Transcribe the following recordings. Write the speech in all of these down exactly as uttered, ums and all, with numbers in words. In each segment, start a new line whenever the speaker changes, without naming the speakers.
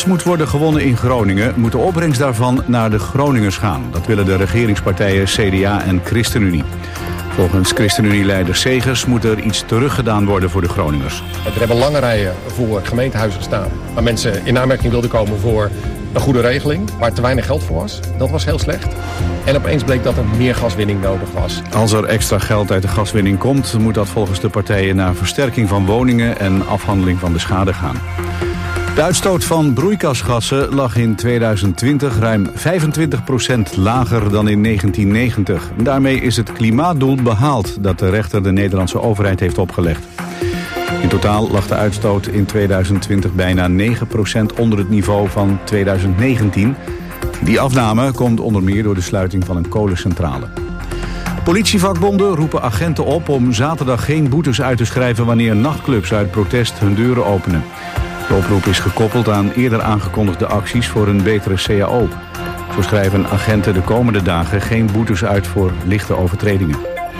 gas moet worden gewonnen in Groningen, moet de opbrengst daarvan naar de Groningers gaan. Dat willen de regeringspartijen C D A en ChristenUnie. Volgens ChristenUnie-leider Segers moet er iets teruggedaan worden voor de Groningers.
Er hebben lange rijen voor gemeentehuizen gestaan, waar mensen in aanmerking wilden komen voor een goede regeling, waar te weinig geld voor was. Dat was heel slecht. En opeens bleek dat er meer gaswinning nodig was.
Als er extra geld uit de gaswinning komt, moet dat volgens de partijen naar versterking van woningen en afhandeling van de schade gaan. De uitstoot van broeikasgassen lag in tweeduizend twintig ruim vijfentwintig procent lager dan in negentien negentig. Daarmee is het klimaatdoel behaald dat de rechter de Nederlandse overheid heeft opgelegd. In totaal lag de uitstoot in tweeduizend twintig bijna negen procent onder het niveau van tweeduizend negentien. Die afname komt onder meer door de sluiting van een kolencentrale. Politievakbonden roepen agenten op om zaterdag geen boetes uit te schrijven wanneer nachtclubs uit protest hun deuren openen. De oproep is gekoppeld aan eerder aangekondigde acties voor een betere C A O. Zo schrijven agenten de komende dagen geen boetes uit voor lichte overtredingen.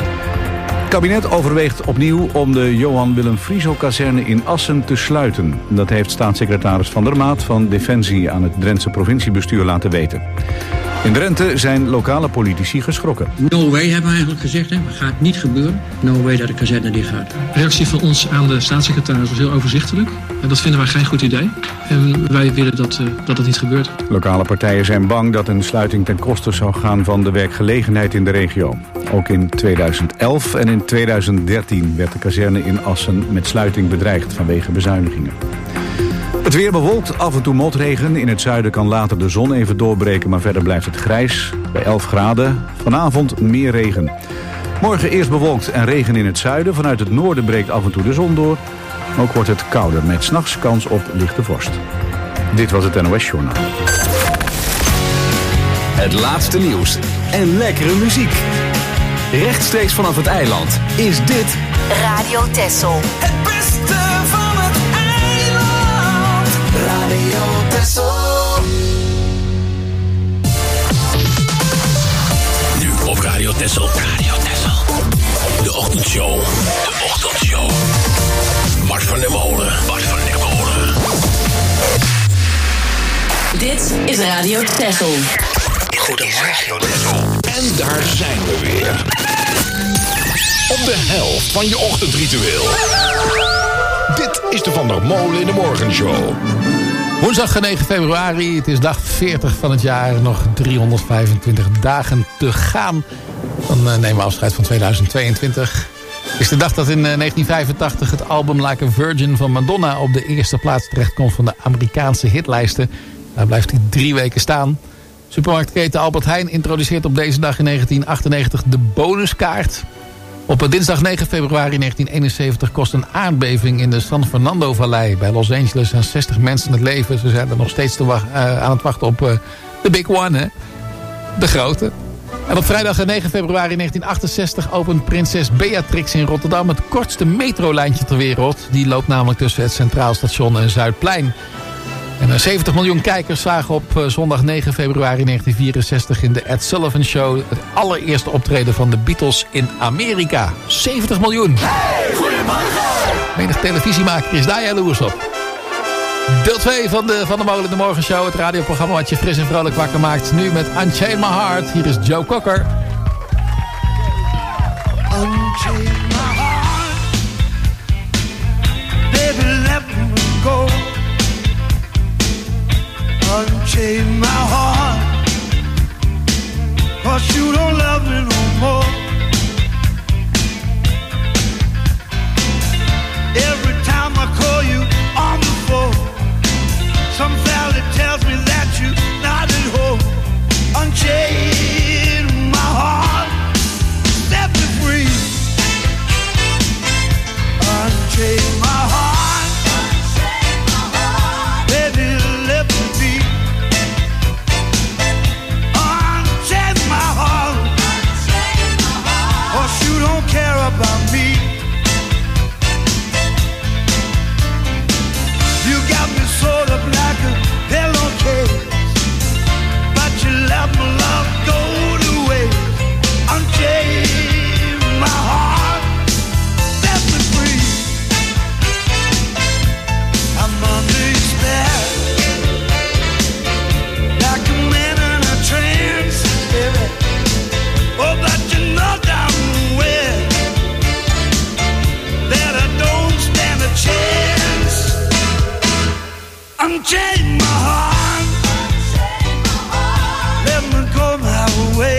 Het kabinet overweegt opnieuw om de Johan Willem Frieso-kazerne in Assen te sluiten. Dat heeft staatssecretaris Van der Maat van Defensie aan het Drentse provinciebestuur laten weten. In Drenthe zijn lokale politici geschrokken.
No way hebben we eigenlijk gezegd, hè. Gaat niet gebeuren. No way dat de kazerne dicht gaat.
De reactie van ons aan de staatssecretaris was heel overzichtelijk. En dat vinden wij geen goed idee. En wij willen dat, uh, dat het niet gebeurt.
Lokale partijen zijn bang dat een sluiting ten koste zou gaan van de werkgelegenheid in de regio. Ook in tweeduizend elf en in tweeduizend dertien werd de kazerne in Assen met sluiting bedreigd vanwege bezuinigingen. Het weer bewolkt, af en toe motregen. In het zuiden kan later de zon even doorbreken, maar verder blijft het grijs. Bij elf graden. Vanavond meer regen. Morgen eerst bewolkt en regen in het zuiden. Vanuit het noorden breekt af en toe de zon door. Ook wordt het kouder met 's nachts kans op lichte vorst. Dit was het N O S Journaal.
Het laatste nieuws en lekkere muziek. Rechtstreeks vanaf het eiland is dit
Radio Texel.
Het beste van het eiland. Radio Texel.
Nu op Radio Texel. Radio Texel. De ochtendshow. De ochtendshow. Bart van der Molen. Bart van der Molen.
Dit is Radio Texel.
Goedemorgen. En daar zijn we weer. Op de helft van je ochtendritueel. Dit is de Van der Molen in de Morgenshow.
Woensdag negen februari, het is dag veertig van het jaar. Nog driehonderdvijfentwintig dagen te gaan. Dan uh, nemen we afscheid van tweeduizend tweeëntwintig. Het is de dag dat in uh, negentien vijfentachtig het album Like a Virgin van Madonna op de eerste plaats terechtkomt van de Amerikaanse hitlijsten. Daar blijft hij drie weken staan. Supermarktketen Albert Heijn introduceert op deze dag in negentien achtennegentig de bonuskaart. Op dinsdag negen februari negentien eenenzeventig kost een aardbeving in de San Fernando-vallei bij Los Angeles aan zestig mensen het leven. Ze zijn er nog steeds te wacht, uh, aan het wachten op uh, de big one, hè? De grote. En op vrijdag negen februari negentien achtenzestig opent prinses Beatrix in Rotterdam het kortste metrolijntje ter wereld. Die loopt namelijk tussen het Centraal Station en Zuidplein. En zeventig miljoen kijkers zagen op zondag negen februari negentien vierenzestig in de Ed Sullivan Show het allereerste optreden van de Beatles in Amerika. zeventig miljoen!
Hey, goedemorgen!
Menig televisiemaker is daar jaloers op. Deel twee van de Van der Molen in de Morgenshow. Het radioprogramma wat je fris en vrolijk wakker maakt. Nu met Unchain My Heart. Hier is Joe Cocker.
Unchain my heart. Baby, let me go. Unchain my heart, 'cause you don't love me no more. Every time I call you on the phone, some valley tells me that you're not at home. Unchain my heart, set me free. Unchain my heart, unchain my heart, baby, let me be. Unchain my heart, Unchain my heart, let me go my way.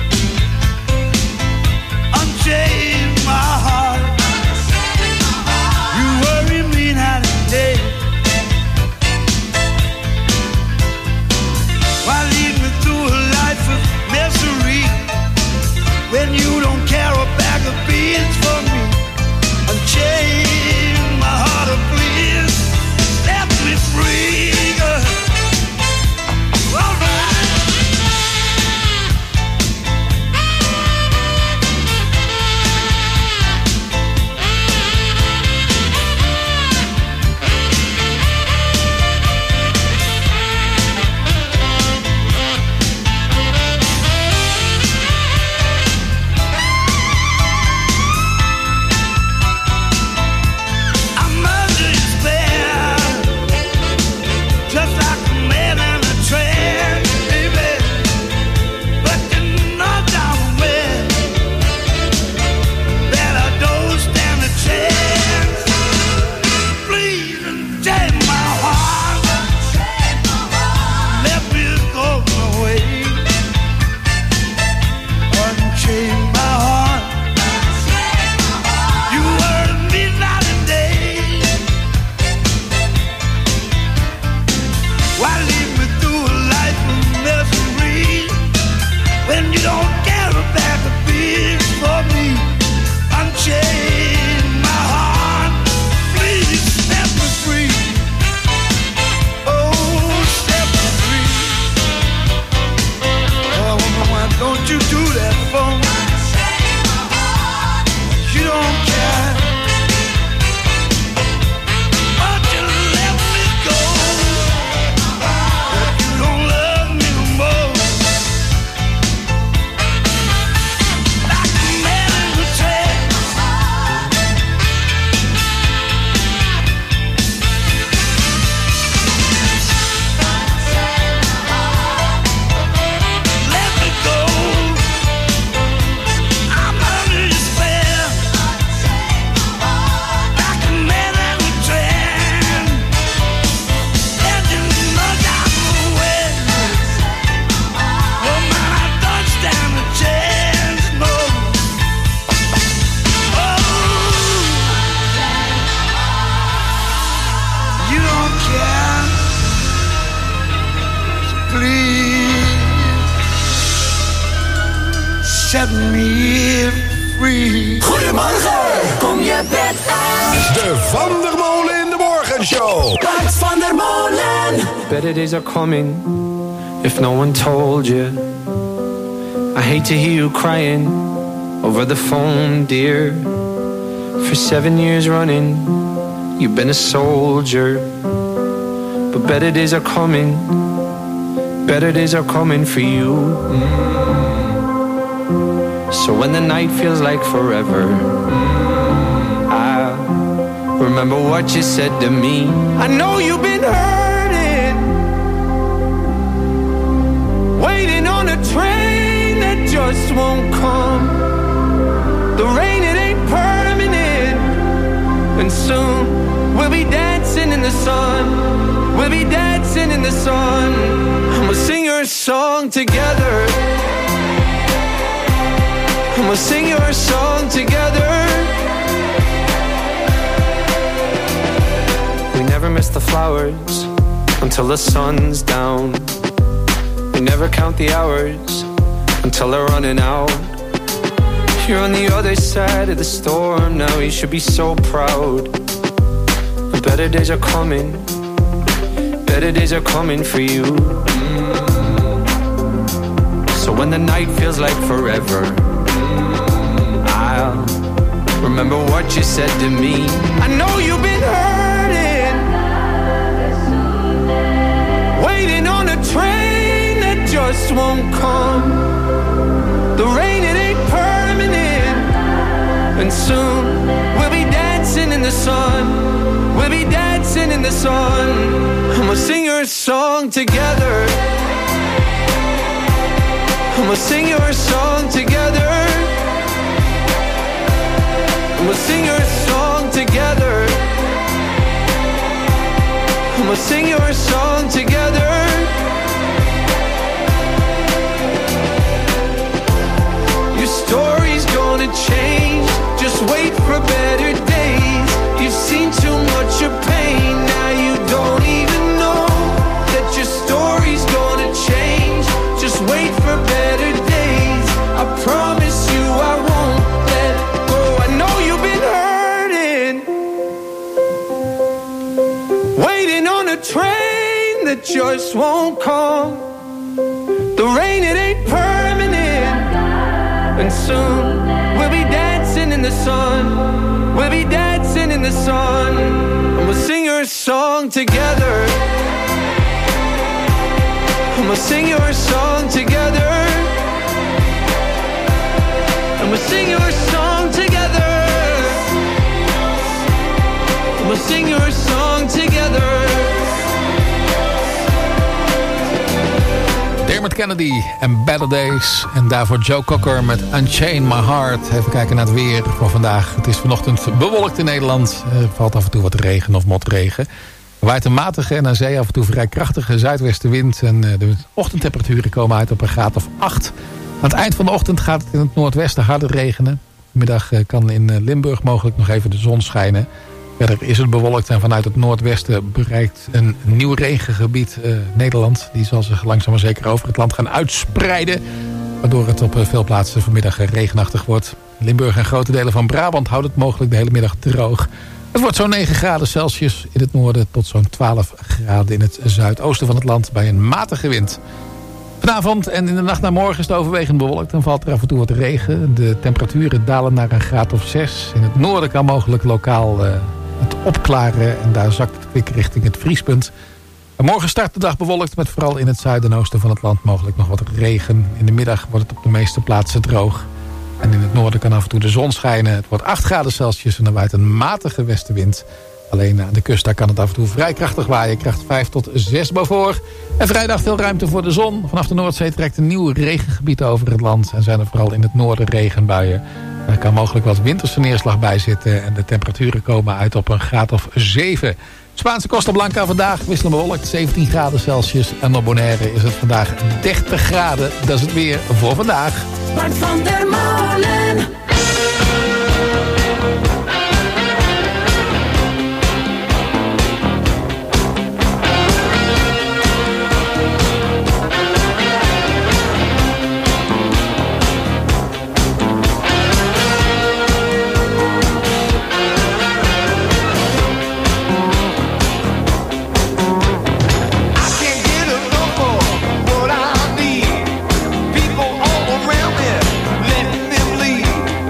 Unchain my heart, you worry me night and day. Why lead me through a life of misery when you don't care a bag of beans for me? Unchain my heart, oh please set me free. All right. I'm under your spell, just like a man in a trance, baby. But you know down well that I don't stand a chance. Please unchain my heart, let me go my way. Unchain my heart, you hurt me night and day. Why lead me through a life of misery when you don't care a bag of beans for me? Unchain my heart, please set me free. Oh, set me free. Oh, why don't you do that for me? You don't care. Won't you let me go? If you don't love me no more. Like a man in a trance. Let me go. I'm under your spell. Like a man in a trance. And you know that way. Oh man, I don't stand a chance, no. Oh, you don't care. So please set me free.
Goedemorgen, kom je bed uit.
De Van der Molen in de Morgenshow.
Bart van der Molen.
Better days are coming if no one told you. I hate to hear you crying over the phone, dear. For seven years running, you've been a soldier. But better days are coming, better days are coming for you. Mm. So when the night feels like forever, mm, I remember what you said to me. I know you've been hurting, waiting on a train that just won't come. The rain, it ain't permanent, and soon we'll be dancing in the sun. We'll be dancing in the sun. And we'll sing your song together. And we'll sing your song together. We never miss the flowers until the sun's down. We never count the hours until they're running out. You're on the other side of the storm now. You should be so proud. The better days are coming. Better days are coming for you. Mm. So when the night feels like forever, mm, I'll remember what you said to me. I know you've been hurting, waiting on a train that just won't come. The rain, it ain't permanent, and soon we'll be dancing in the sun. We'll be dancing in the sun. And we'll sing your song together. And we'll sing your song together. And we'll sing your song together. And we'll sing your song worst won't come. The rain, it ain't permanent. And soon we'll be dancing in the sun. We'll be dancing in the sun. And we'll sing your song together. And we'll sing your song together. And we'll sing your song together. And we'll sing your song together.
Dermot Kennedy en Better Days. En daarvoor Joe Cocker met Unchain My Heart. Even kijken naar het weer voor vandaag. Het is vanochtend bewolkt in Nederland. Er valt af en toe wat regen of motregen. Er waait een matige en aan zee af en toe vrij krachtige zuidwestenwind. En de ochtendtemperaturen komen uit op een graad of acht. Aan het eind van de ochtend gaat het in het noordwesten harder regenen. Vanmiddag kan in Limburg mogelijk nog even de zon schijnen. Verder is het bewolkt en vanuit het noordwesten bereikt een nieuw regengebied uh, Nederland. Die zal zich langzaam maar zeker over het land gaan uitspreiden. Waardoor het op veel plaatsen vanmiddag regenachtig wordt. Limburg en grote delen van Brabant houden het mogelijk de hele middag droog. Het wordt zo'n negen graden Celsius in het noorden tot zo'n twaalf graden in het zuidoosten van het land bij een matige wind. Vanavond en in de nacht naar morgen is het overwegend bewolkt en valt er af en toe wat regen. De temperaturen dalen naar een graad of zes. In het noorden kan mogelijk lokaal uh, het opklaren en daar zakt het kwik richting het vriespunt. En morgen start de dag bewolkt met vooral in het zuiden en oosten van het land mogelijk nog wat regen. In de middag wordt het op de meeste plaatsen droog. En in het noorden kan af en toe de zon schijnen. Het wordt acht graden Celsius en er waait een matige westenwind. Alleen aan de kust daar kan het af en toe vrij krachtig waaien. Kracht vijf tot zes boven. En vrijdag veel ruimte voor de zon. Vanaf de Noordzee trekt een nieuw regengebied over het land. En zijn er vooral in het noorden regenbuien. Er kan mogelijk wat winterse neerslag bij zitten. En de temperaturen komen uit op een graad of zeven. Spaanse Costa Blanca vandaag wisselend bewolkt. zeventien graden Celsius. En op Bonaire is het vandaag dertig graden. Dat is het weer voor vandaag.
Bart van der Molen.
What I need, people all around me, letting them lead.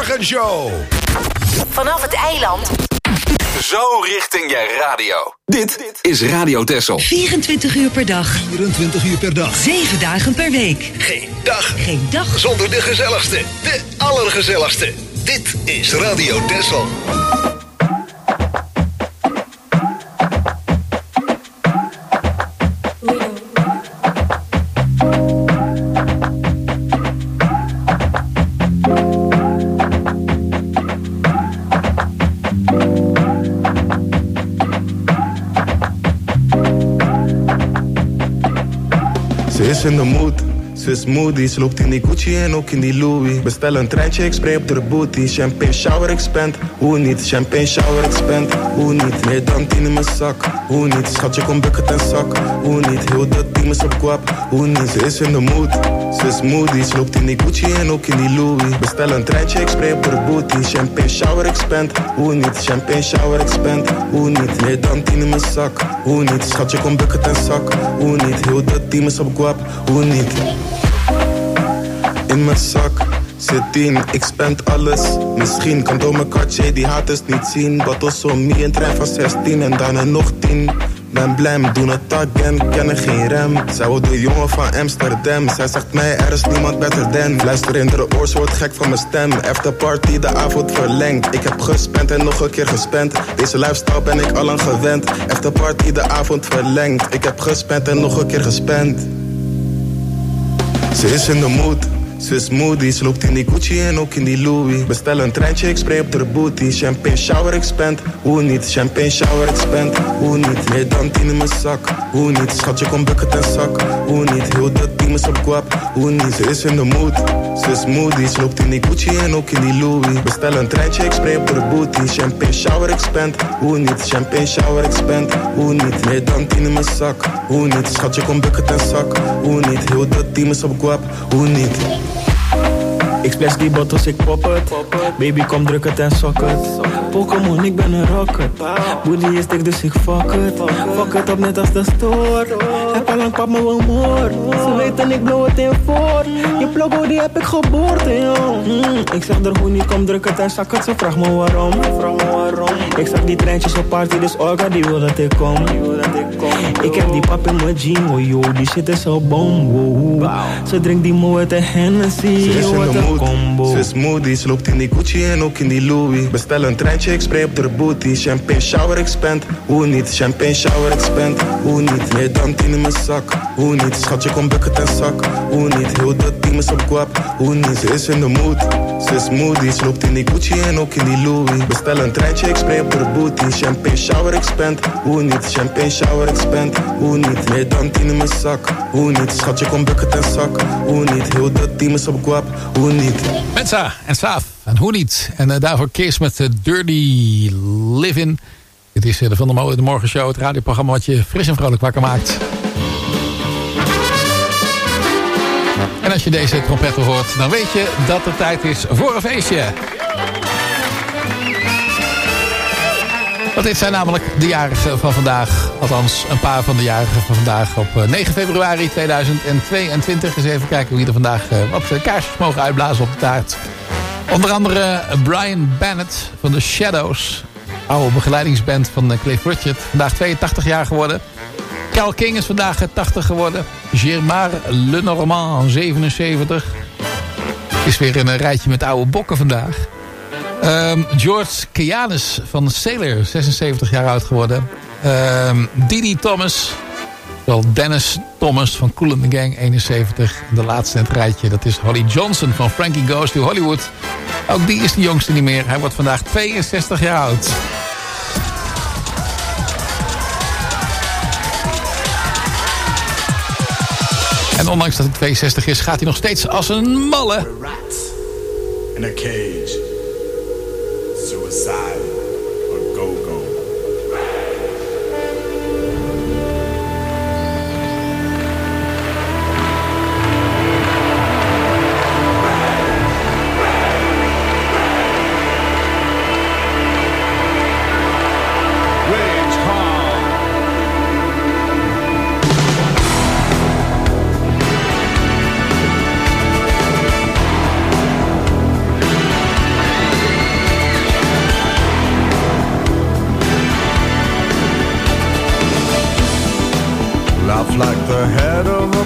Morgenshow.
Vanaf het eiland.
Zo richting je radio. Dit is Radio Texel.
vierentwintig uur per dag.
vierentwintig uur per dag.
zeven dagen per week.
Geen dag.
Geen dag.
Zonder de gezelligste. De allergezelligste. Dit is Radio Texel.
Ze is in de mood, ze is moody. Ze loopt in die Gucci en ook in die Louis. Bestel een treintje, ik spray op de booty. Champagne shower, ik spend, hoe niet? Champagne shower, ik spend, hoe niet? Meer dan tien in mijn zak, hoe niet? Schatje, kom bucket en zak, hoe niet? Heel de team is op kwap, hoe niet? Ze is in de mood, ze is moody. Ze loopt in die Gucci en ook in die Louis. Bestel een treintje, ik spray op de booty. Champagne shower, ik spend, hoe niet? Champagne shower, ik spend, hoe niet? Meer dan tien in mijn zak, hoe niet? Schatje, kom bucket en zak, hoe niet? Heel de team is op kwap, hoe niet? In mijn zak zit tien, ik spend alles. Misschien kan door mijn Cartier die haters niet zien. Battles om me, een trein van zestien en daarna nog tien. Ben blij, me doen het again, kennen geen rem. Zij wil de jongen van Amsterdam. Zij zegt mij, er is niemand beter dan. Luister in de oors, wordt gek van mijn stem. After party, de avond verlengd. Ik heb gespend en nog een keer gespend. Deze lifestyle ben ik al lang gewend. After party, de avond verlengd. Ik heb gespend en nog een keer gespend. Ze is in de mood, ze is moody. Ze loopt in die Gucci en ook in die Louis. Bestel een treintje, ik spray op de booty. Champagne shower, ik spend, hoe niet? Champagne shower, ik spend, hoe niet? Meer dan tien in mijn zak, hoe niet? Schatje, kom bucket en zak, hoe niet? Heel de team is op kwap, hoe niet? Ze is in de mood, ze is moody. Ze loopt in die Gucci en ook in die Louis. Bestel een treintje, ik spray op de booty. Champagne shower, ik spend, hoe niet? Champagne shower, ik spend, hoe niet? Meer dan tien in mijn zak, hoe niet? Schatje, kom bucket en zak, hoe niet? Heel de team is op kwap, hoe niet?
Ik splash die bottles, ik pop het. Baby, kom druk het en sok het. Pokémon, ik ben een rocket. Booty is dik, dus ik fuck het. Fuck het op net als de store. Heb al lang pap me wel moord. Ze weten ik blow het in voor. Je plogo die heb ik geboord, joh. Mm, ik zeg er hoe niet, kom druk het en zak het. Ze vraagt me waarom. Vraag me waarom. Ik zag die treintjes op party, dus Olga die wil dat ik kom. Ik heb die pap in mijn jean, oh yo, die shit is zo bom, wow. Ze drinkt die moe uit de Hennessy,
ze is in de
mood,
ze is moody. Ze loopt in die Gucci en ook in die Louis. Bestel een treintje, ik spray op de booty. Champagne shower, ik spend, hoe niet? Champagne shower, ik spend, hoe niet? Meer dan tien in mijn zak, hoe niet? Schatje, kom bucket en zak, hoe niet? Heel de team is op kwap, hoe niet? Ze is in de mood, ze is moody. Ze loopt in die Gucci en ook in die Louis. Bestel een treintje, ik spray op de booty. Champagne shower, ik spend, hoe niet? Champagne shower, ik spend, hoe niet? Meer dan tien in mijn zak, hoe niet? Schatje, kom bucket en zak, hoe niet? Heel de team is op kwap, hoe niet?
Mensa en Saaf en hoe niet. En uh, daarvoor Kees met uh, Dirty Livin'. Dit is uh, de Van der Molen de Morgenshow. Het radioprogramma wat je fris en vrolijk wakker maakt. En als je deze trompetten hoort, dan weet je dat het tijd is voor een feestje. Want dit zijn namelijk de jarigen van vandaag. Althans, een paar van de jarigen van vandaag op negen februari tweeduizend tweeëntwintig. Eens even kijken wie er vandaag wat kaarsjes mogen uitblazen op de taart. Onder andere Brian Bennett van The Shadows. Oude begeleidingsband van Cliff Richard. Vandaag tweeëntachtig jaar geworden. Carole King is vandaag tachtig geworden. Germard Lenormand, zevenenzeventig. Is weer een rijtje met oude bokken vandaag. Um, George Kianis van Sailor, zesenzeventig jaar oud geworden. Um, Didi Thomas. Wel Dennis Thomas van Kool and the Gang, eenenzeventig. En de laatste in het rijtje, dat is Holly Johnson van Frankie Goes to Hollywood. Ook die is de jongste niet meer. Hij wordt vandaag tweeënzestig jaar oud. En ondanks dat hij tweeënzestig is, gaat hij nog steeds als een malle.
In a cage. Suicide or go-go.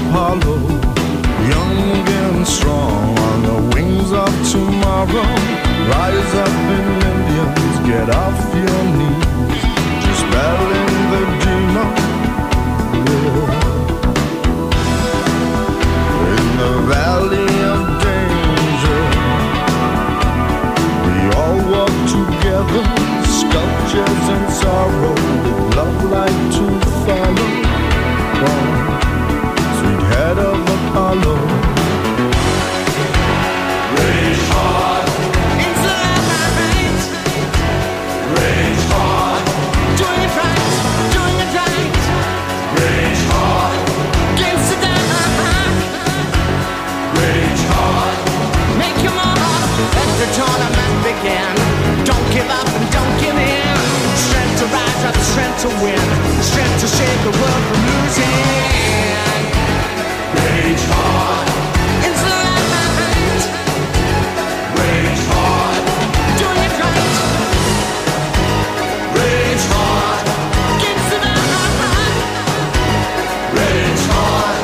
Apollo, young and strong on the wings of tomorrow. Rise up in Indians, get off your knees, just battling the demon. Yeah. In the valley of danger, we all walk together, sculptures in sorrow, with love light to follow. One sweet head of Apollo. Rage hard into the night. Rage hard, doing it right, doing it right. Rage hard against the dark. Rage hard, make your mark. Let the tournament begin. Don't give up and don't give in. Strength to rise up, strength to win, strength to save the world from losing. Rage hard into the light. Rage hard, doing it right. Rage hard against the dark. Rage hard.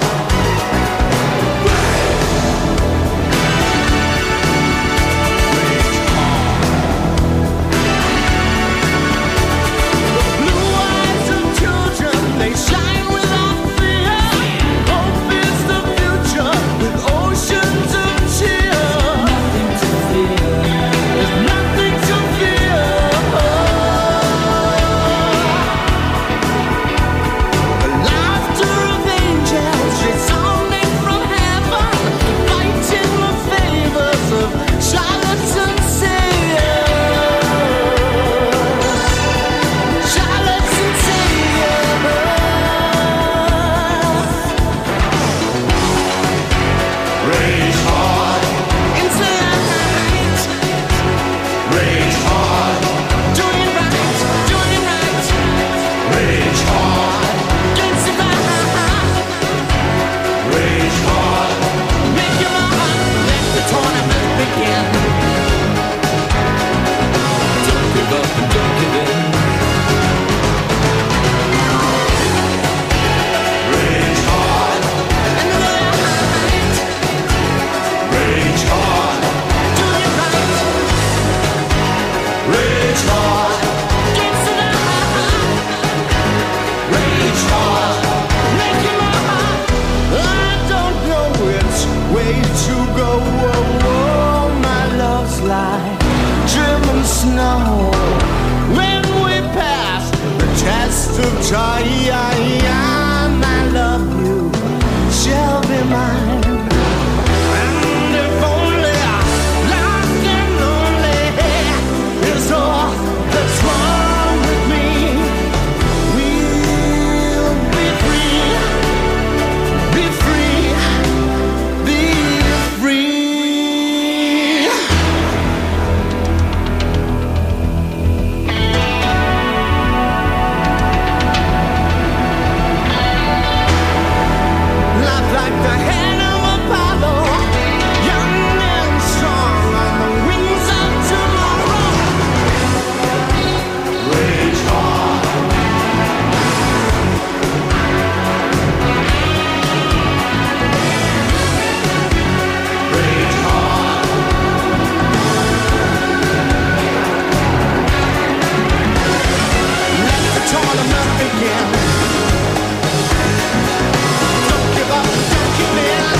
They shine without fear. Hope is the future with oceans of cheer. Nothing to fear. There's nothing to fear. The laughter of angels resounding from heaven, fighting the favors of charlatans and saviors. Charlatans and saviors. Rage hard into the night. Rage hard, doing it right, doing it right. Rage hard against the dark. Rage hard, make your mark, let the tournament begin. Don't give up and don't give in. Rage hard into the night. Rage hard, doing it right. Rage hard against the dark. Rage hard, make your mark. I don't know which way to go. Oh, oh, my love's like driven snow. When we pass the test of time, I love you, shall be mine. And if only lost and lonely is all that's wrong with me, we'll be free, be free, be free. Not like the hand of Apollo, young and strong on the wings of tomorrow. Rage hard. Rage hard. Let the tournament begin. Don't give up, don't give in.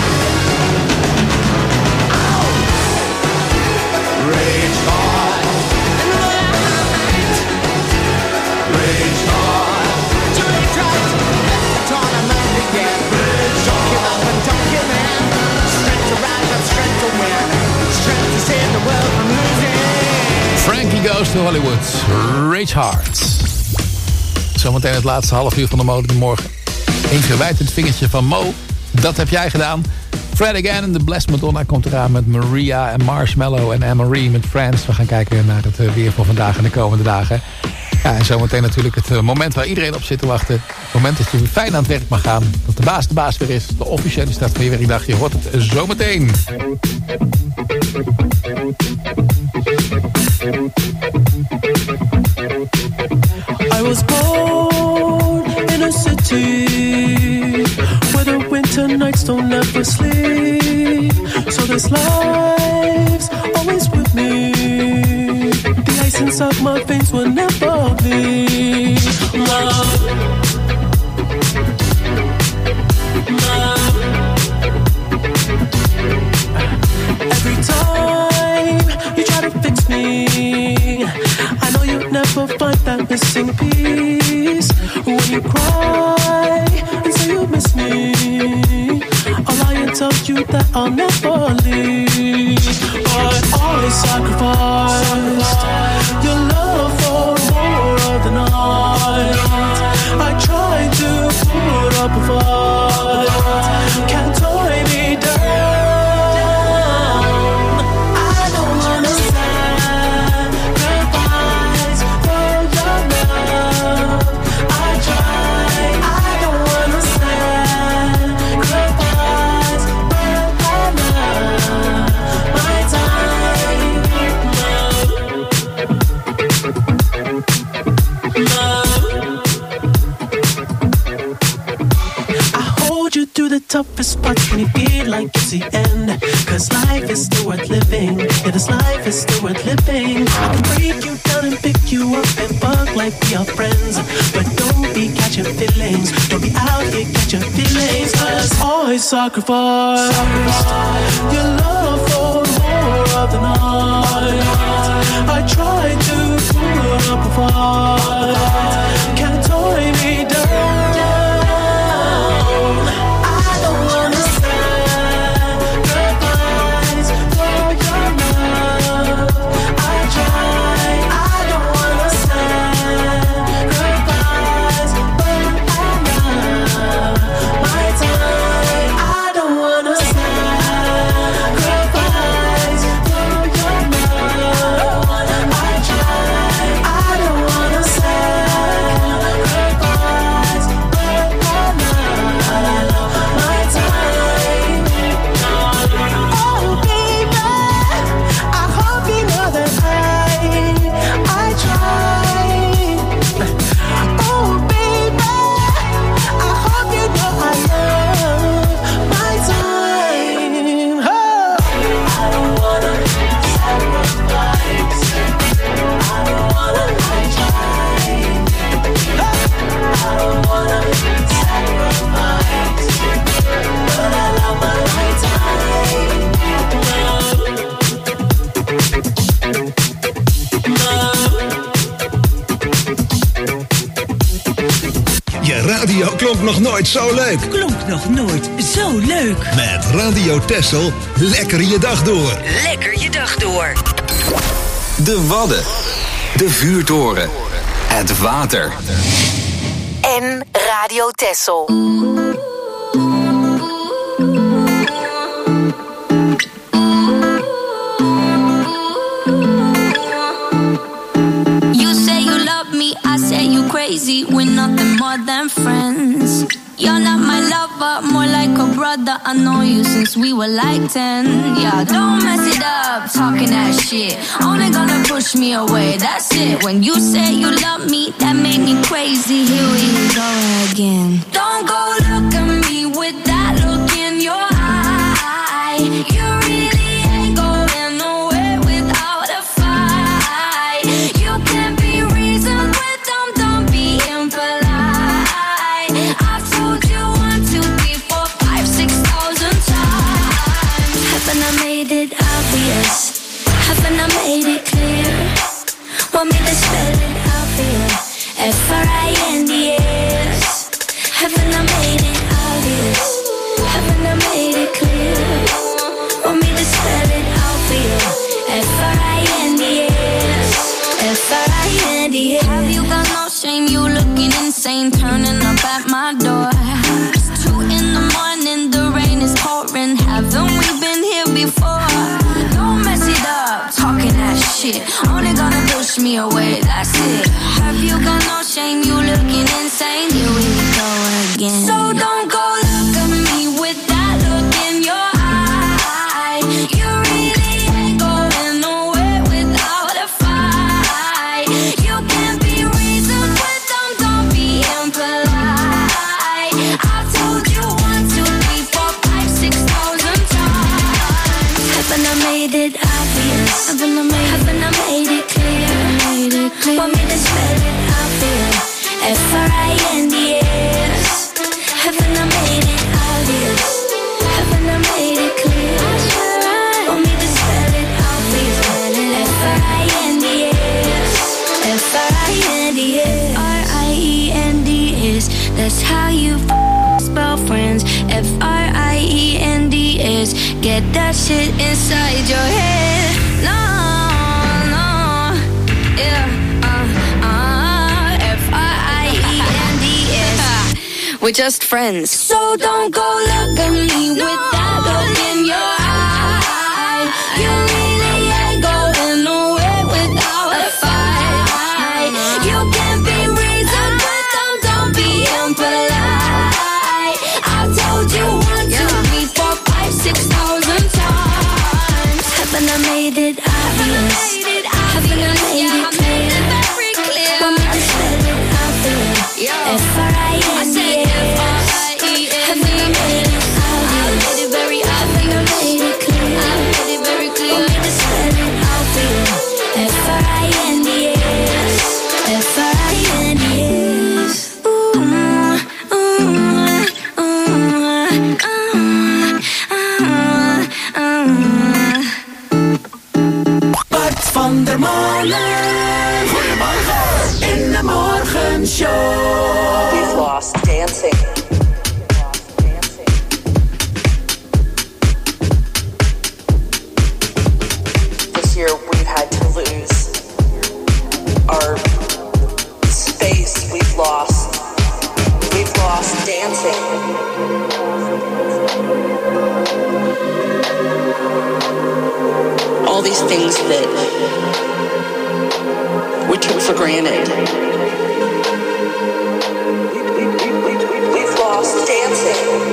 Rage hard into the night. Rage hard, doing it right. Let the tournament begin. Don't give up and don't give in. Strength to rise up, strength to win, strength to save the world from losing.
Frankie Goes to Hollywood. Rage Hard. Zometeen het laatste half uur van de Mode morgen. Een verwijtend vingertje van Mo. Dat heb jij gedaan. Fred Again en de Blessed Madonna komt eraan met Maria en Marshmallow en Anne-Marie met Friends. We gaan kijken naar het weer voor vandaag en de komende dagen. Ja, en zometeen natuurlijk het moment waar iedereen op zit te wachten. Het moment dat je weer fijn aan het werk mag gaan. Dat de baas de baas weer is. De officiële start van je werkdag. Je hoort het zometeen.
I was born in a city where the winter nights never sleep. So this life's always with me. The ice inside my veins will never bleed. Love, love. Every time you try to fix me, I know you'll never find that missing piece. When you cry and say you miss me, I'll lie and tell you that I'll never leave. But always sacrificed your love for more of the night. I tried to put up a fight, can't tie me down. I don't wanna sacrifice for your love. I try, I don't wanna sacrifice for your love. My time, love, love. I hold you through the toughest parts when you feel like it's the end. Cause life is still worth living. Yeah, this life is still worth living. I can break you down and pick you up and fuck like we are friends. But don't be catching feelings. Don't be out here catching feelings. Cause always sacrifice your love for more of the night. I tried to put up a fight, can't tie me down. I don't wanna sacrifice for your love. I try, I don't wanna sacrifice for your love. My time, I don't wanna sacrifice for your love. I try, I don't wanna sacrifice for your love. My time, oh baby, I hope you know that I, I try. Oh baby, I hope you know I love my time. Oh. I don't wanna sacrifice. I don't wanna try. I don't wanna sacrifice, but I love my time.
Je radio klonk nog nooit zo leuk.
Klonk nog nooit zo leuk.
Met Radio Texel, lekker je dag door.
Lekker je dag door.
De Wadden. De vuurtoren. Het water.
En Radio Texel.
You say you love me, I say you crazy. We're nothing more than friends. You're not my lover, more like a brother. I know you since we were like ten. Yeah, don't mess it up, talking that shit. Only gonna push me away, that's it. When you say you love me, that made me crazy. Here we go again. Don't go look at me with that look in your eye. You really ain't going nowhere without a fight. You can't be reasoned with them, don't be impolite. I've told you one, two, three, four, five, six thousand times. Haven't I made it obvious? Haven't I made it clear? Want me to spell it out for you? F R I N D S. Haven't I made it obvious? Haven't I made it clear? Want me to spell it out for you? F R I N D S. F R I N D S. Have you got no shame? You looking insane, turning up at my door. It's two in the morning, the rain is pouring. Haven't we been here before? Don't mess it up, talking that shit. Only gonna push me away, that's it. Have you got no shame? You looking insane. Here we go again. So don't go look at me with that look in your eye. You really ain't going nowhere without a fight. You can't be reasoned with them, don't be impolite. I've told you one, two, three, four, five, six, Haven't I made it clear? Want me to spell it out for you? F R I N D S. Haven't I made it obvious? Haven't I made it clear? Want me to spell it out for you? F R I N D S. F R I N D S. R I E N D S. That's how you f- spell friends. F R I E N D S. Get that shit inside your head. No, no, yeah, uh, uh, F R I E N D S. We're just friends. So don't go look at me with that look in your eye. You really ain't going nowhere without a fight. You can be reasoned, but don't, don't be impolite. I've told you one, two, three, four, five, six thousand times. Haven't I made it obvious? Haven't I made it clear? Want me to spell it out for you? F R I N D S. Haven't I made it obvious? Haven't I made it clear? Want me to spell it out for you? F R I N D S. F R I N D S. Ooh, ooh, ooh, ooh, ooh.
Bart van der Molen. Goedemorgen. In de morgenshow.
We've lost dancing. This year we've had to lose our space. We've lost. We've lost dancing. All these things that we took for granted. We, we, we, we, we've lost dancing.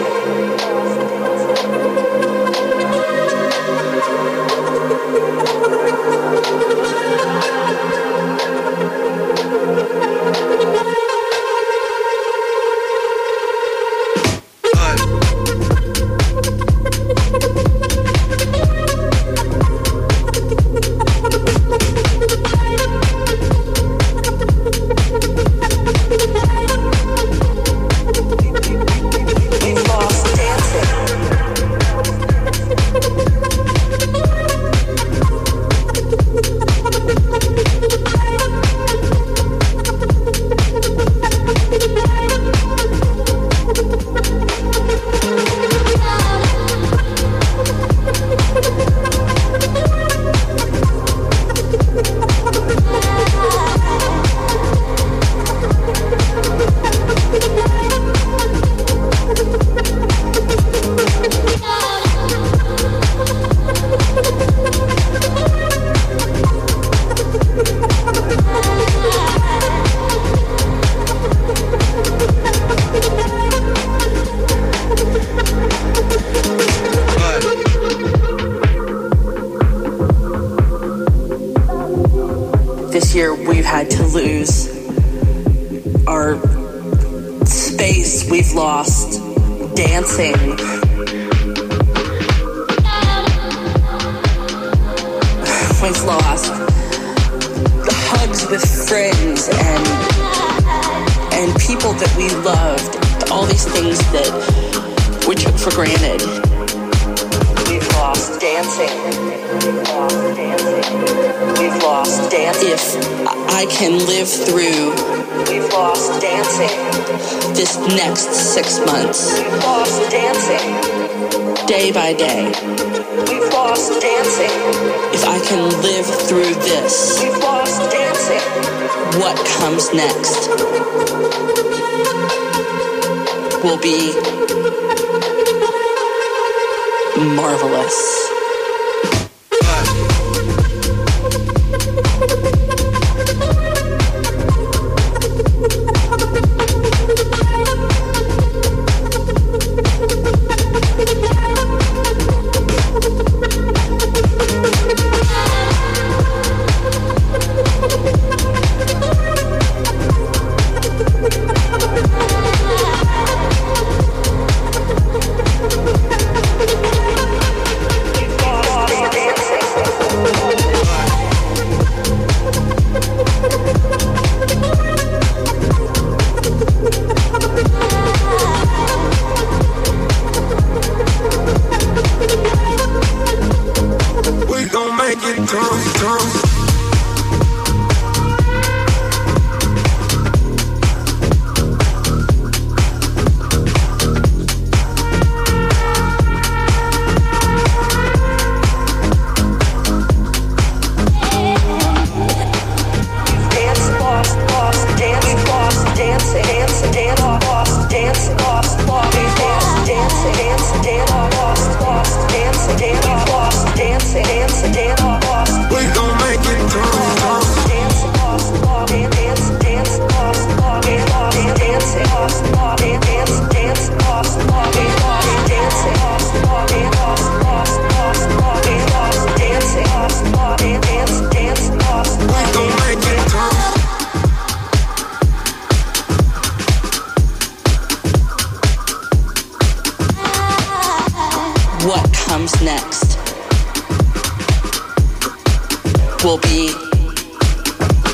This year we've had to lose our space. We've lost dancing. We've lost the hugs with friends and and people that we loved. All these things that we took for granted. We've lost dancing. We've lost dancing. We've lost dancing. If I can live through, we've lost dancing. This next six months, we've lost dancing. Day by day, we've lost dancing. If I can live through this, we've lost dancing. What comes next will be marvelous.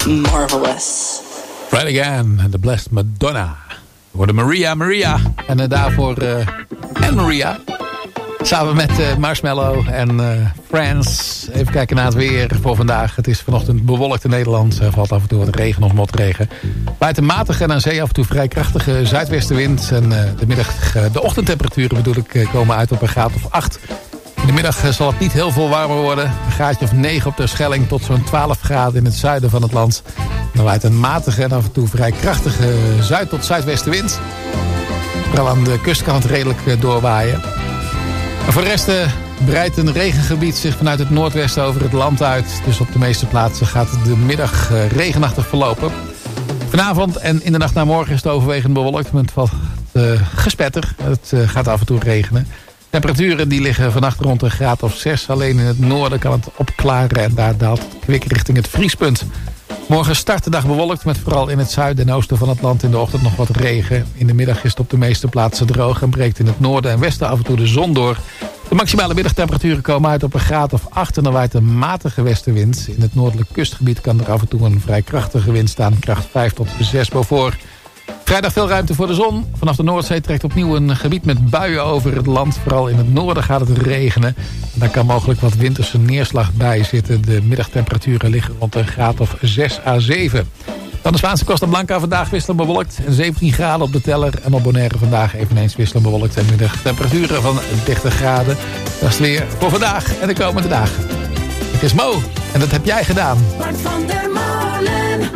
marvelous.
Right Again, The Blessed Madonna. We worden Maria, Maria. En uh, daarvoor uh, en Maria. Samen met uh, Marshmallow en uh, Friends. Even kijken naar het weer voor vandaag. Het is vanochtend bewolkt in Nederland. Er valt af en toe wat regen of motregen. Waait een matige en aan zee af en toe vrij krachtige zuidwestenwind. En uh, de, middag, uh, de ochtendtemperaturen bedoel ik uh, komen uit op een graad of acht. In de middag uh, zal het niet heel veel warmer worden. Een graadje of negen op de Schelling tot zo'n twaalf graden in het zuiden van het land. Dan waait een matige en af en toe vrij krachtige zuid- tot zuidwestenwind. Vooral aan de kust kan het redelijk uh, doorwaaien. En voor de rest uh, breidt een regengebied zich vanuit het noordwesten over het land uit. Dus op de meeste plaatsen gaat de middag uh, regenachtig verlopen. Vanavond en in de nacht naar morgen is het overwegend bewolkt met wat uh, gespetter. Het uh, gaat af en toe regenen. Temperaturen die liggen vannacht rond een graad of zes. Alleen in het noorden kan het opklaren en daar daalt het kwik richting het vriespunt. Morgen start de dag bewolkt met vooral in het zuiden en oosten van het land in de ochtend nog wat regen. In de middag is het op de meeste plaatsen droog en breekt in het noorden en westen af en toe de zon door. De maximale middagtemperaturen komen uit op een graad of acht en dan waait een matige westenwind. In het noordelijk kustgebied kan er af en toe een vrij krachtige wind staan, kracht vijf tot zes boven. Vrijdag veel ruimte voor de zon. Vanaf de Noordzee trekt opnieuw een gebied met buien over het land. Vooral in het noorden gaat het regenen. Daar kan mogelijk wat winterse neerslag bij zitten. De middagtemperaturen liggen rond een graad of zes à zeven. Dan de Spaanse Costa Blanca vandaag wisselend bewolkt. zeventien graden op de teller. En op Bonaire vandaag eveneens wisselend bewolkt. En middagtemperaturen van dertig graden. Dat is het weer voor vandaag en de komende dagen. Het is Mo en dat heb jij gedaan.
Bart van der Molen.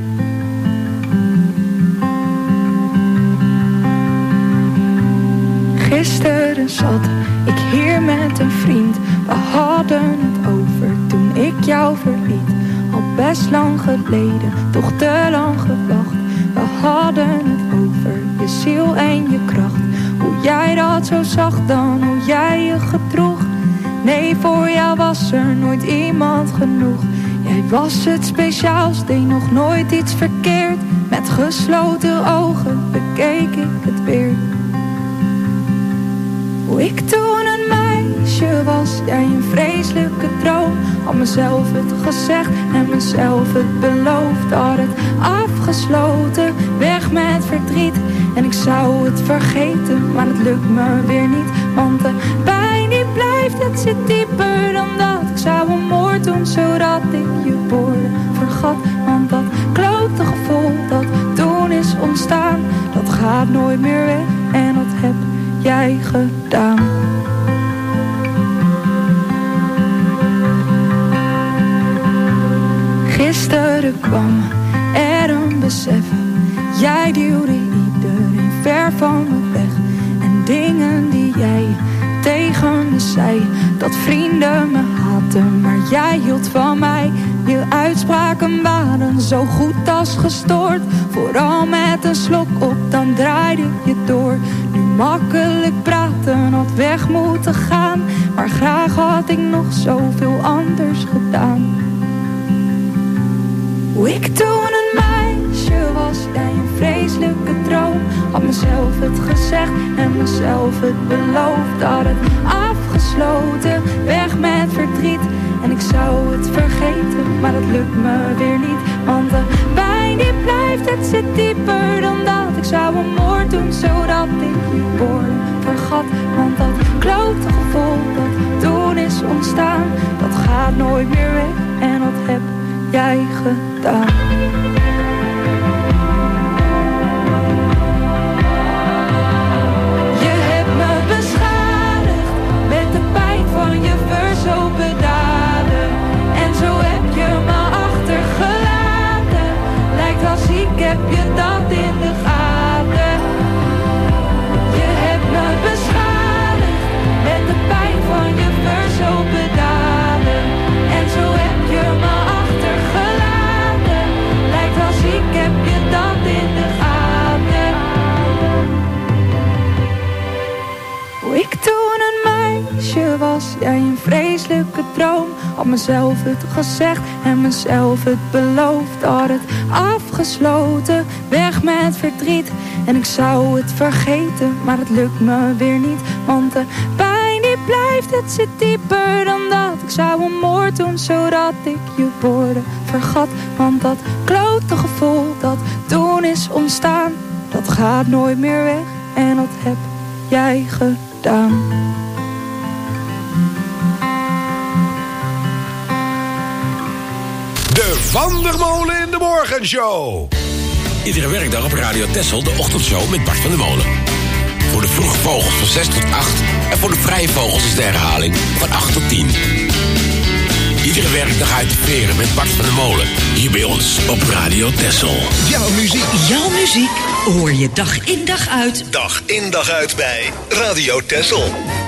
Gisteren zat ik hier met een vriend. We hadden het over toen ik jou verliet. Al best lang geleden, toch te lang gewacht. We hadden het over je ziel en je kracht. Hoe jij dat zo zag dan, hoe jij je gedroeg. Nee, voor jou was er nooit iemand genoeg. Jij was het speciaals, deed nog nooit iets verkeerd. Met gesloten ogen bekeek ik het weer. Hoe ik toen een meisje was, jij een vreselijke droom. Had mezelf het gezegd en mezelf het beloofd. Had het afgesloten, weg met verdriet. En ik zou het vergeten, maar het lukt me weer niet. Want de pijn die blijft, het zit dieper dan dat. Ik zou een moord doen, zodat ik je woorden vergat. Want dat klote gevoel dat toen is ontstaan, dat gaat nooit meer weg en dat heb jij gedaan. Gisteren kwam er een besef. Jij duwde iedereen ver van me weg. En dingen die jij tegen me zei, dat vrienden me haatten, maar jij hield van mij. Je uitspraken waren zo goed als gestoord. Vooral met een slok op, dan draaide je door. Nu makkelijk praten, had weg moeten gaan. Maar graag had ik nog zoveel anders gedaan. Hoe ik toen een meisje was, jij een vreselijke droom. Had mezelf het gezegd en mezelf het beloofd. Had het afgesloten, weg met verdriet. En ik zou het vergeten, maar dat lukt me weer niet. Want de pijn die blijft, het zit dieper dan dat. Ik zou een moord doen, zodat ik je woorden vergat. Want dat klote gevoel dat toen is ontstaan, dat gaat nooit meer weg en dat heb jij gedaan. Je hebt me beschadigd met de pijn van je verzopen daden. En zo heb je me achtergelaten. Lijkt als ik heb je dat in de gaten. Je hebt me beschadigd met de pijn van je verzopen daden. En zo heb je me achtergelaten. Lijkt als ik heb je dat in de gaten. Hoe ik toen een meisje was, jij een vreselijke droom. Had mezelf het gezegd en mezelf het beloofd. Had het afgesloten, weg met verdriet. En ik zou het vergeten, maar het lukt me weer niet. Want de pijn die blijft, verliefd, het zit dieper dan dat. Ik zou een moord doen, zodat ik je woorden vergat. Want dat klote gevoel dat toen is ontstaan, dat gaat nooit meer weg. En dat heb jij gedaan.
De Van der Molen in de Morgenshow.
Iedere werkdag op Radio Texel de ochtendshow met Bart van der Molen. Voor de vroege vogels van zes tot acht. En voor de vrije vogels is de herhaling van acht tot tien. Iedere werkdag uit de veren met Bart van der Molen. Hier bij ons op Radio Texel.
Jouw muziek.
Jouw muziek hoor je dag in dag uit.
Dag in dag uit bij Radio Texel.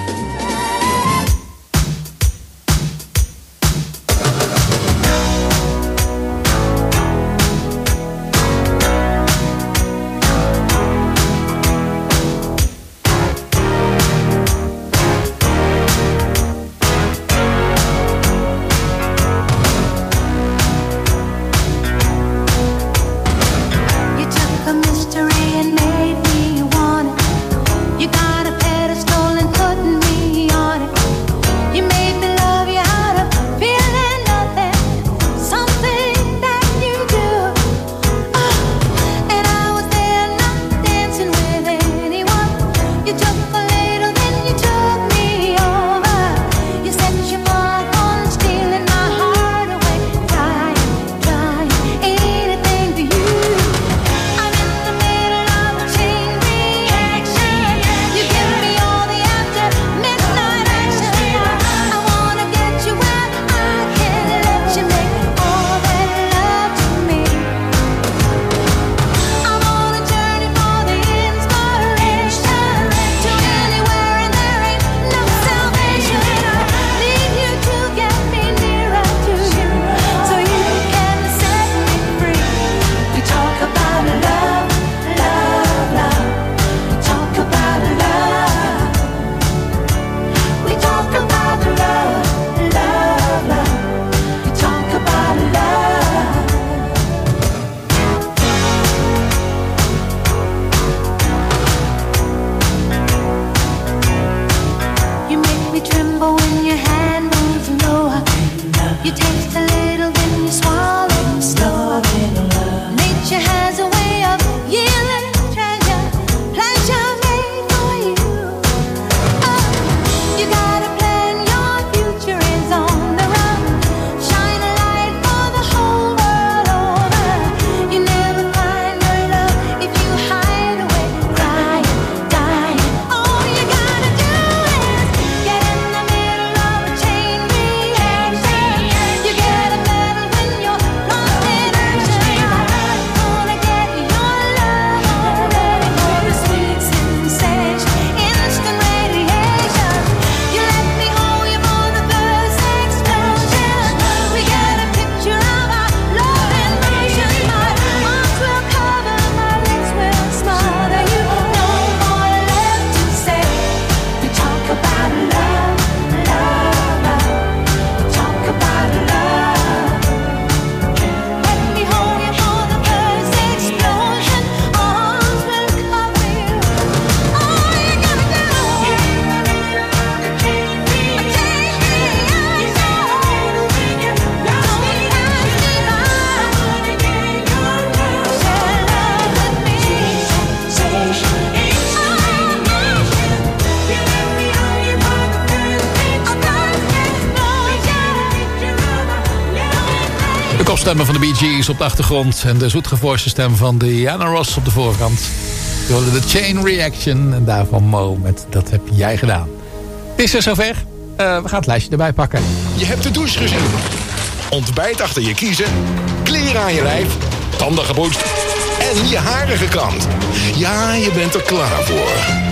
Stemmen van de Bee Gees op de achtergrond. En de zoetgevoiste stem van Diana Ross op de voorkant. Je hoorde de Chain Reaction. En daarvan Mo met Dat heb jij gedaan. Het is er zover. Uh, we gaan het lijstje erbij pakken.
Je hebt de douche gezien. Ontbijt achter je kiezen. Kleren aan je lijf. Tanden gepoetst. En je haren gekamd. Ja, je bent er klaar voor.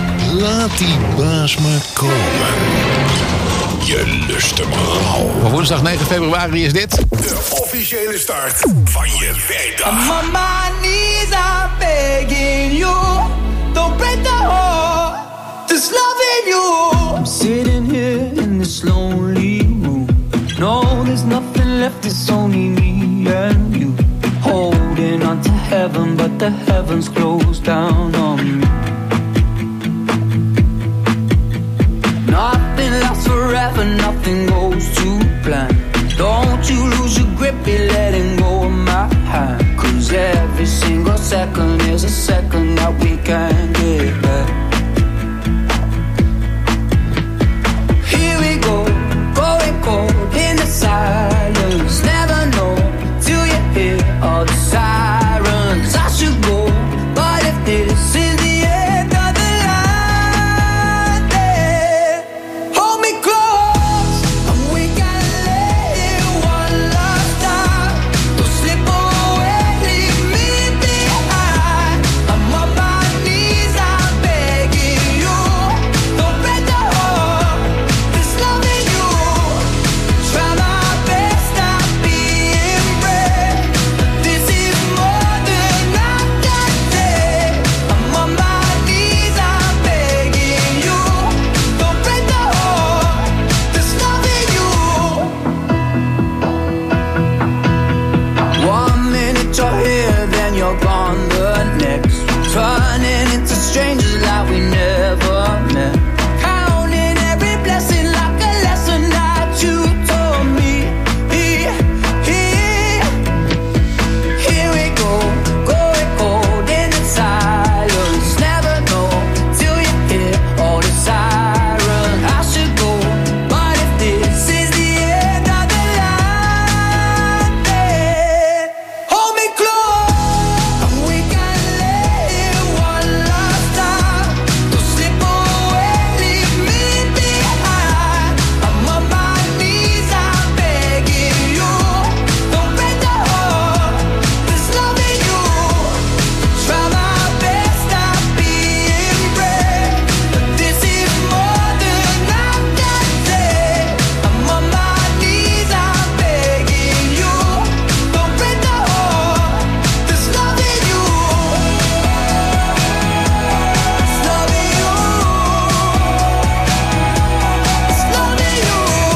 Laat die baas maar komen. Je lust hem al.
Voor woensdag negen februari is dit
de officiële start van je werkdag.
I'm on my knees, I'm begging you. Don't break the heart, just loving you.
I'm sitting here in this lonely room. No, there's nothing left, it's only me and you. Holding on to heaven, but the heavens closed down on me. Nothing lasts forever.
all the sirens. I should go, but if this is the end of the line, then hold me close, and we can let it one last time. Don't slip away, leave me behind. I'm on my knees, I'm begging you. Don't break the heart that's loving you. Try my best, not being brave. This is more than I can take. I'm on my knees, I'm begging you. Don't break the heart that's loving you. One minute you're here, then you're gone the next. Turning into strangers like we never met. Counting every blessing like a lesson that you told me. Here, here, here we go, going cold in the silence. Never know till you hear all the sirens. I should go, but if this is the end of the line, then hold me close, and we can let it one last time. Don't slip away, leave me behind. I'm on my knees, I'm begging you. Don't break the heart that's loving you. Try my best, not being brave. But this is more than I can take. I'm on my knees, I'm begging you. Don't break the heart that's loving you. It's loving you. It's loving you.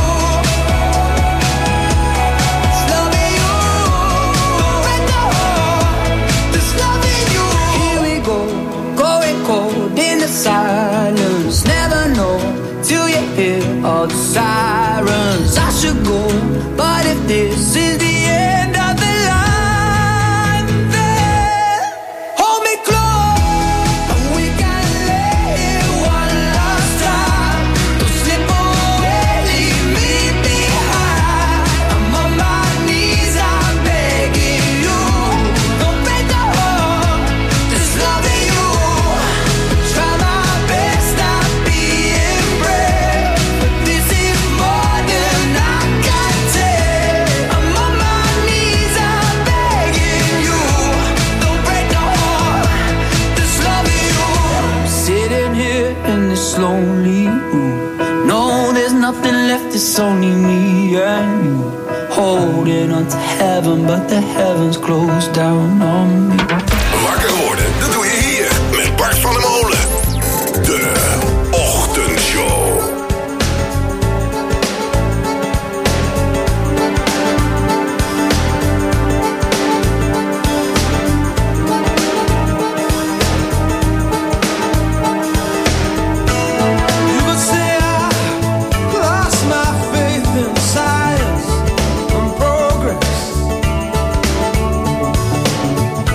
It's loving you. Don't break the heart that's loving you. Here we go, going cold in the silence. Never know till you hear all the sirens. I should go, but if this is the end of the line, then hold me close, and we can let it one last time. Don't slip away, leave me behind. I'm on my knees, I'm begging you. Don't break the heart that's loving you. Try my best, not being brave. But this is more than I can take. I'm on my knees, I'm begging you. Don't break the heart that's loving you. Sitting here in this lonely room. No, there's nothing left, it's only me and you. Holding on to heaven, but the heavens closed down on me.
Wakker worden, dat doe je hier met Bart van der Molen. De Ochtendshow.
You could say I lost my faith in science and progress.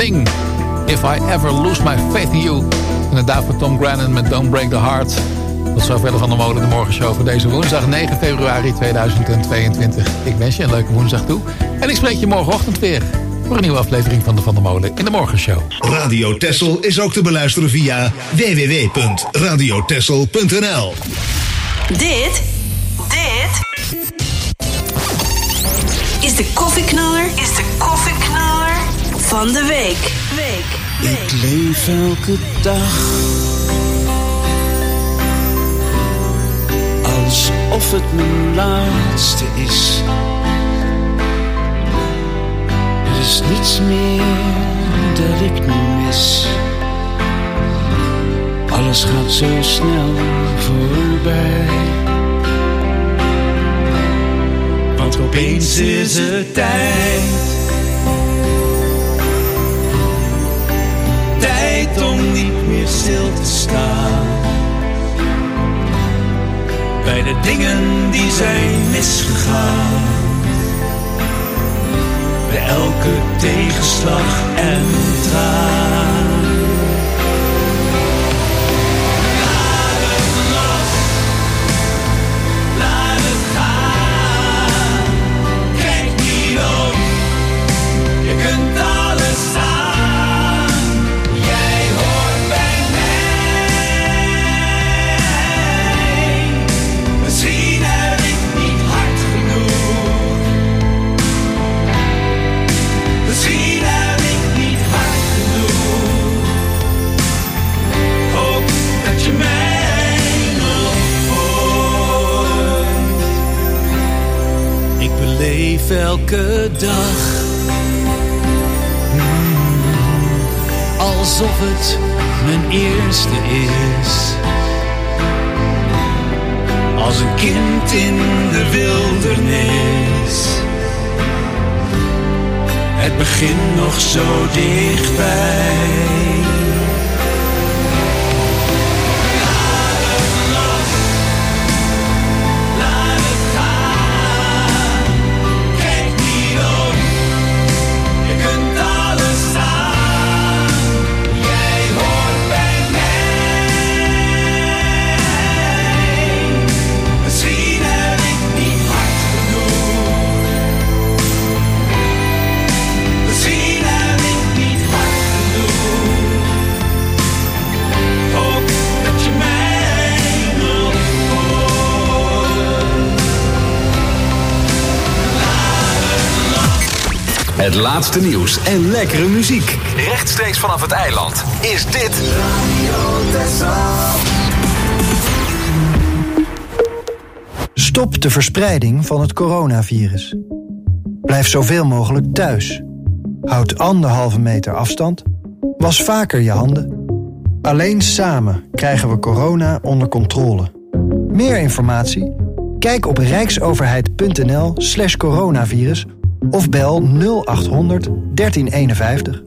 Sting. If I Ever Lose My Faith in You. En daarvoor Tom Grennan met Don't Break the Heart. Tot zover de Van der Molen de Morgenshow voor deze woensdag negen februari tweeduizend tweeëntwintig. Ik wens je een leuke woensdag toe. En ik spreek je morgenochtend weer voor een nieuwe aflevering van de Van der Molen in de Morgenshow.
Radio Texel is ook te beluisteren via w w w punt radio texel punt n l.
Dit, dit is de koffieknaller, is de koffieknaller van de week. week.
Ik leef elke dag alsof het mijn laatste is. Er is niets meer dat ik nu mis. Alles gaat zo snel voorbij. Want opeens is het tijd. Tijd om niet meer stil te staan. Bij de dingen die zijn misgegaan. Bij elke tegenslag en traan. Laat het los. Laat het gaan. Kijk niet om. Je kunt alles aan. Jij hoort bij mij. Misschien heb ik niet hard genoeg. Misschien heb ik niet hard genoeg. Hoop dat je mij nog hoort. Ik beleef elke dag mm, alsof het mijn eerste is. Als een kind in de wildernis. Het begint nog zo dichtbij. Laat het los. Laat het gaan. Kijk niet om. Je kunt alles aan. Jij hoort bij mij. Misschien heb ik niet hard genoeg. Misschien heb ik niet hard genoeg. Hoop dat je mij nog hoort. Laat het los.
Het laatste nieuws en lekkere muziek. Rechtstreeks vanaf het eiland is dit
Radio Texel.
Stop de verspreiding van het coronavirus. Blijf zoveel mogelijk thuis. Houd anderhalve meter afstand. Was vaker je handen. Alleen samen krijgen we corona onder controle. Meer informatie? Kijk op rijksoverheid.nl slash coronavirus of bel nul acht honderd dertien eenenvijftig.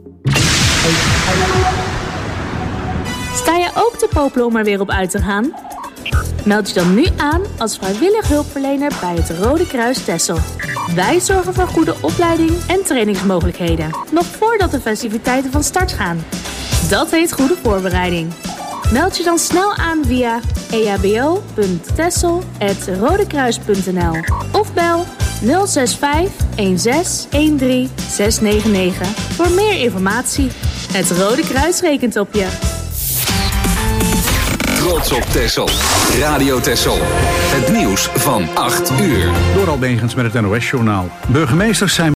Sta je ook te popelen om er weer op uit te gaan? Meld je dan nu aan als vrijwillig hulpverlener bij het Rode Kruis Texel. Wij zorgen voor goede opleiding en trainingsmogelijkheden, nog voordat de festiviteiten van start gaan. Dat heet goede voorbereiding. Meld je dan snel aan via e h b o punt texel apenstaartje rodekruis punt n l of bel nul zes vijf een zes een drie zes negen negen voor meer informatie. Het Rode Kruis rekent op je.
Trots op Texel. Radio Texel. Het nieuws van acht uur.
Door Albegens met het N O S-journaal. Burgemeesters zijn